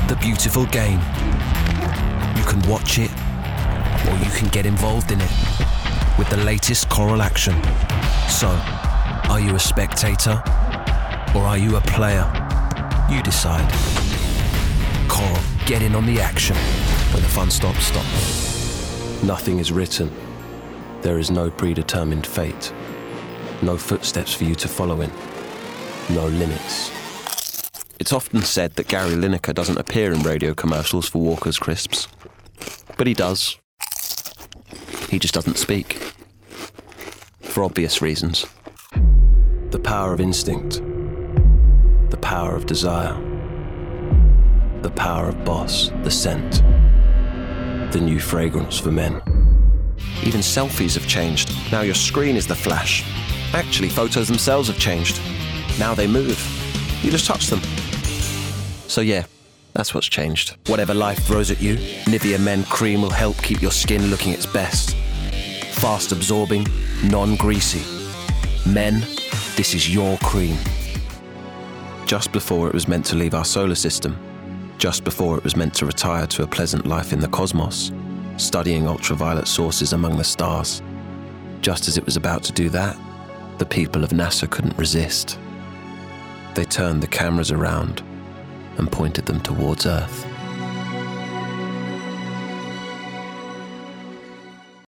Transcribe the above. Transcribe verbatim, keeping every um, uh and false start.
The beautiful game. You can watch it, or you can get involved in it with the latest Coral action. So, are you a spectator, or are you a player? You decide. Coral, get in on the action. When the fun stops, stop. Nothing is written. There is no predetermined fate. No footsteps for you to follow in. No limits. It's often said that Gary Lineker doesn't appear in radio commercials for Walker's Crisps. But he does. He just doesn't speak. For obvious reasons. The power of instinct. The power of desire. The power of Boss, the scent. The new fragrance for men. Even selfies have changed. Now your screen is the flash. Actually, photos themselves have changed. Now they move. You just touch them. So yeah, that's what's changed. Whatever life throws at you, Nivea Men Cream will help keep your skin looking its best. Fast absorbing, non-greasy. Men, this is your cream. Just before it was meant to leave our solar system, just before it was meant to retire to a pleasant life in the cosmos, studying ultraviolet sources among the stars. Just as it was about to do that, the people of NASA couldn't resist. They turned the cameras around and pointed them towards Earth.